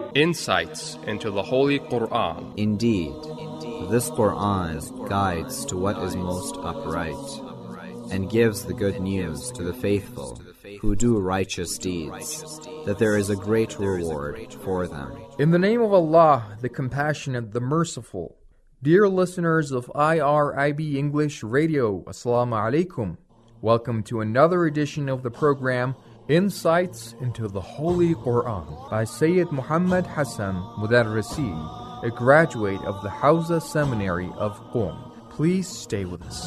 Insights into the Holy Quran. Indeed, this Quran is guides to what is most upright, and gives the good news to the faithful who do righteous deeds, that there is a great reward for them. In the name of Allah, the Compassionate, the Merciful. Dear listeners of IRIB English Radio, Assalamu alaikum. Welcome to another edition of the program, Insights into the Holy Quran, by Sayyid Muhammad Hassan Mudarrisi, a graduate of the Hawza Seminary of Qom. Please stay with us.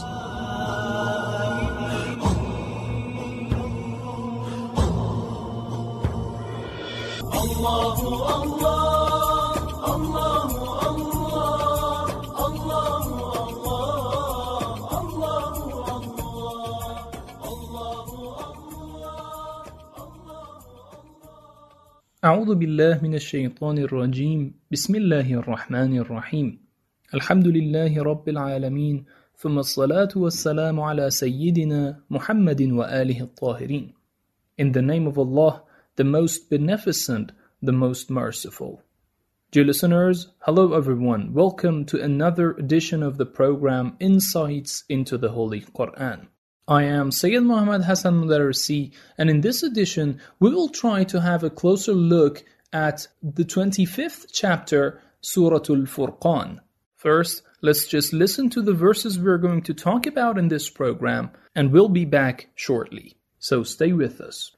أعوذ بالله من الشيطان الرجيم بسم الله الرحمن الرحيم الحمد لله رب العالمين ثم الصلاة والسلام على سيدنا محمد وآله الطاهرين. In the name of Allah, the most beneficent, the most merciful. Dear listeners, hello everyone. Welcome to another edition of the program Insights into the Holy Quran. I am Sayyid Muhammad Hassan Mudarrisi, and in this edition we will try to have a closer look at the 25th chapter, Surah Al-Furqan. First, let's just listen to the verses we're going to talk about in this program, and we'll be back shortly. So stay with us.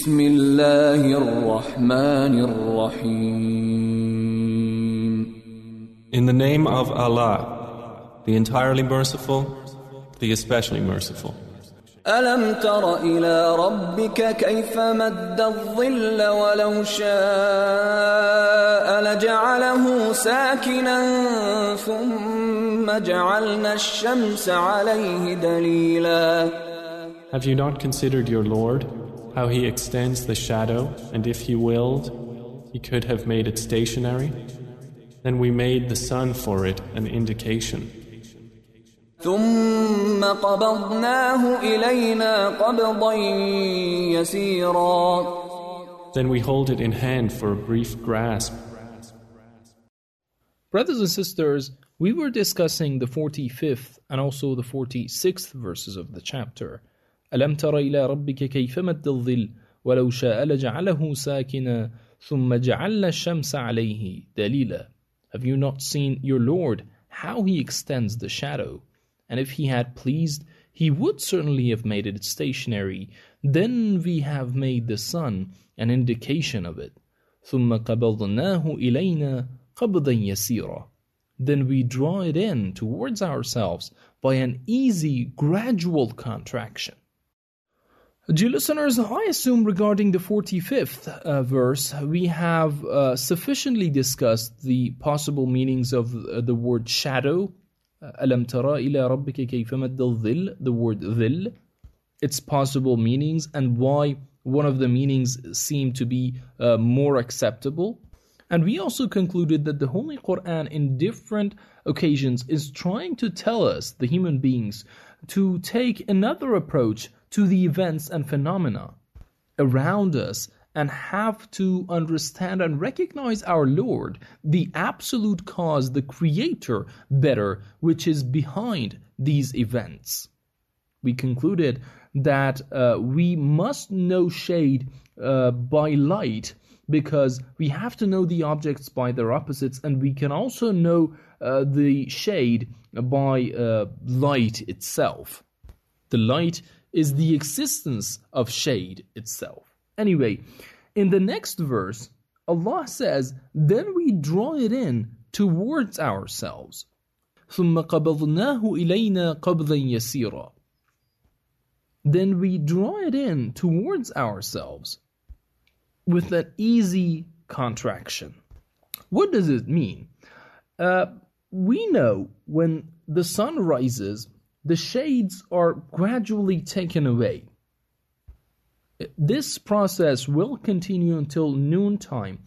Bismillahir-Rahmanir-Rahim. In the name of Allah, the entirely merciful, the especially merciful. ألم تر إلى ربك كيف مد الظل ولو شاء لجعله ساكنا ثم جعلنا الشمس عليه دليلا. Have you not considered your Lord, how He extends the shadow, and if He willed, He could have made it stationary? Then we made the sun for it an indication. ثم قبضناه إلينا قبضا يسيرا. Then we hold it in hand for a brief grasp. Brothers and sisters, we were discussing the 45th and also the 46th verses of the chapter. ألم تر إلى ربك كيف مد الظل ولو شاء لجعله ساكنا ثم جعلنا الشمس عليه دليلا. Have you not seen your Lord, how He extends the shadow? And if He had pleased, He would certainly have made it stationary. Then we have made the sun an indication of it. ثُمَّ قَبَضْنَاهُ إِلَيْنَا قَبْضًا يَسِيرًا. Then we draw it in towards ourselves by an easy, gradual contraction. Dear listeners, I assume regarding the 45th verse, we have sufficiently discussed the possible meanings of the word shadow. أَلَمْ تَرَى إِلَىٰ رَبِّكَ كَيْفَ مَدَّ الظِّلِّ, the word dhil, its possible meanings and why one of the meanings seem to be more acceptable. And we also concluded that the Holy Quran in different occasions is trying to tell us, the human beings, to take another approach to the events and phenomena around us, and have to understand and recognize our Lord, the absolute cause, the Creator, better, which is behind these events. We concluded that we must know shade by light, because we have to know the objects by their opposites, and we can also know the shade by light itself. The light is the existence of shade itself. Anyway, in the next verse, Allah says, then we draw it in towards ourselves. ثُمَّ قَبَضْنَاهُ إِلَيْنَا قَبْضًا يَسِيرًا. Then we draw it in towards ourselves with an easy contraction. What does it mean? We know when the sun rises, the shades are gradually taken away. This process will continue until noontime.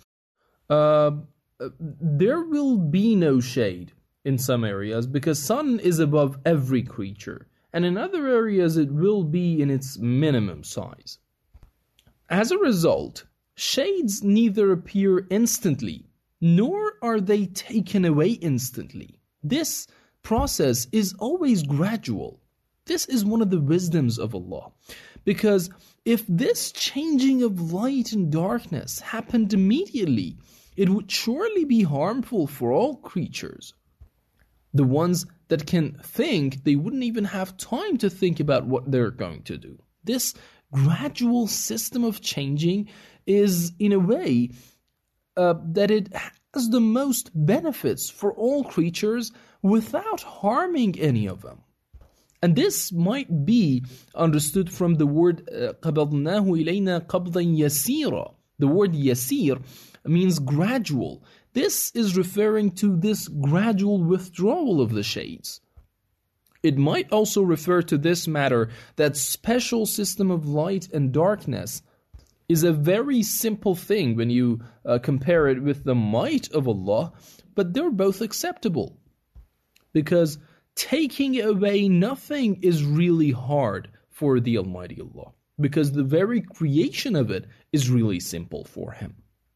There will be no shade in some areas because sun is above every creature, and in other areas it will be in its minimum size. As a result, Shades neither appear instantly, nor are they taken away instantly. This process is always gradual. This is one of the wisdoms of Allah. Because if this changing of light and darkness happened immediately, it would surely be harmful for all creatures. The ones that can think, they wouldn't even have time to think about what they're going to do. This gradual system of changing is, in a way, that it has the most benefits for all creatures without harming any of them. And this might be understood from the word قَبَضْنَاهُ إِلَيْنَا قَبْضًا يَسِيرًا. The word yasir means gradual. This is referring to this gradual withdrawal of the shades. It might also refer to this matter that special system of light and darkness is a very simple thing when you compare it with the might of Allah, but they're both acceptable. Because taking away nothing is really hard for the Almighty Allah, because the very creation of it is really simple for Him.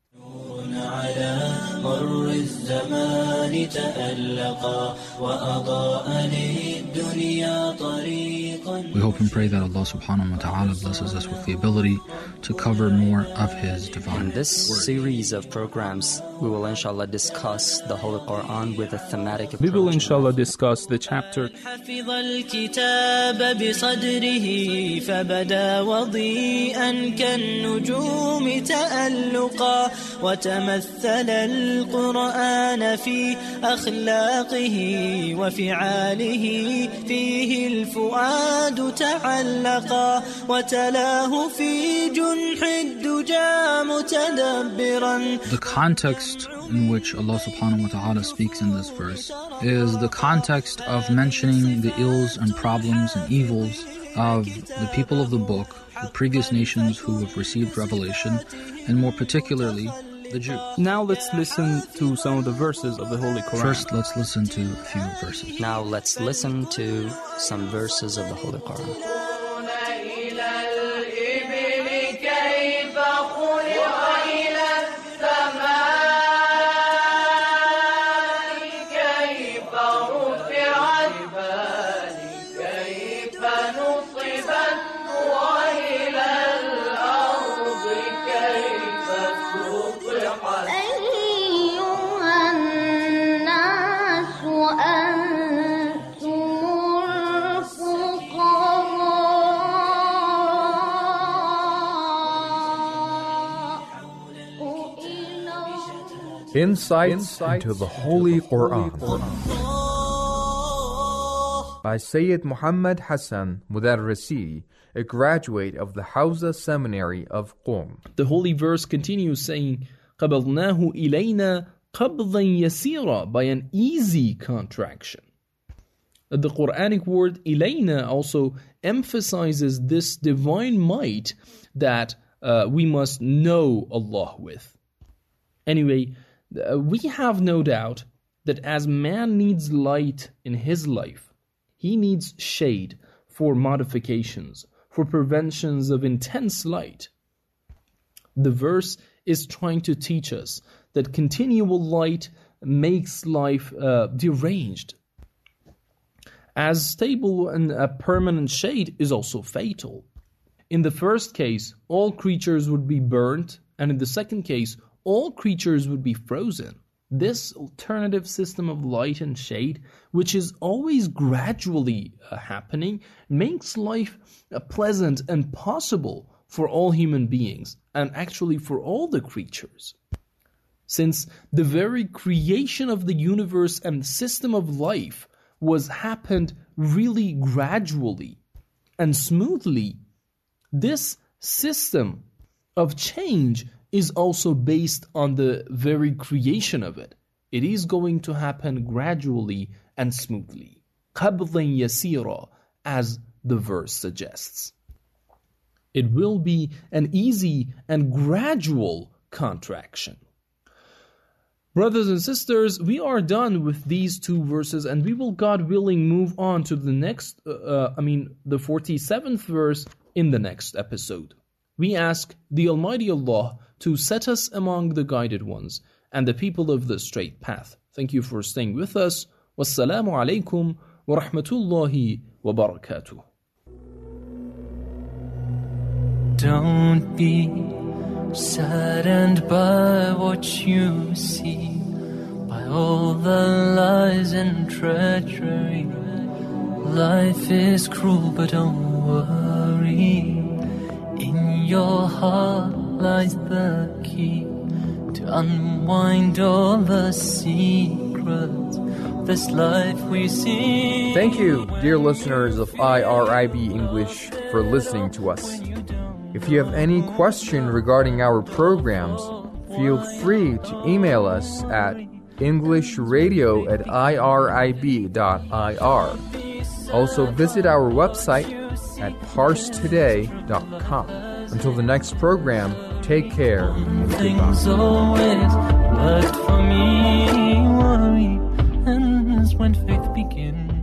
We hope and pray that Allah subhanahu wa ta'ala blesses us with the ability to cover more of His divine In this series of programs, we will inshallah discuss the Holy Quran with a thematic approach. We will inshallah discuss the chapter حفظ الكتاب بصدره فبدا وضيئا كالنجوم تألقا وتمثل القرآن في أخلاقه وفعاله فيه الفؤاد تعلقا وتلاه في جنح الدجى متدبرا. The context in which Allah subhanahu wa ta'ala speaks in this verse is the context of mentioning the ills and problems and evils of the people of the book, the previous nations who have received revelation, and more particularly the Jews. Now let's listen to some of the verses of the Holy Quran. First, let's listen to a few verses. Now let's listen to some verses of the Holy Quran. Insights into the Holy Quran by Sayyid Muhammad Hassan Mudarrisi, a graduate of the Hawza Seminary of Qom. The holy verse continues saying, قَبَضْنَاهُ إِلَيْنَا قَبْضًا يَسِيرًا, by an easy contraction. The Quranic word ilayna also emphasizes this divine might that we must know Allah with. Anyway, we have no doubt that as man needs light in his life, he needs shade for modifications, for preventions of intense light. The verse is trying to teach us that continual light makes life deranged. As stable and a permanent shade is also fatal. In the first case, all creatures would be burnt, and in the second case, all creatures would be frozen. This alternative system of light and shade, which is always gradually happening, makes life pleasant and possible for all human beings, and actually for all the creatures. Since the very creation of the universe and system of life was happened really gradually and smoothly, this system of change is also based on the very creation of it. It is going to happen gradually and smoothly. قَبْضًا يَسِيرًا, as the verse suggests. It will be an easy and gradual contraction. Brothers and sisters, we are done with these two verses, and we will, God willing, move on to the next, the 47th verse in the next episode. We ask the Almighty Allah to set us among the guided ones and the people of the straight path. Thank you for staying with us. Wassalamu alaikum wa rahmatullahi wa barakatuh. Don't be saddened by what you see, by all the lies and treachery. Life is cruel, but don't worry. In your heart lies the key to unwind all the secrets of this life we see. Thank you, dear listeners of IRIB English, for listening to us. If you have any question regarding our programs, feel free to email us at englishradio@irib.ir. Also visit our website at parstoday.com. Until the next program, take care and Things goodbye. always worked for me. Worry ends when faith begins.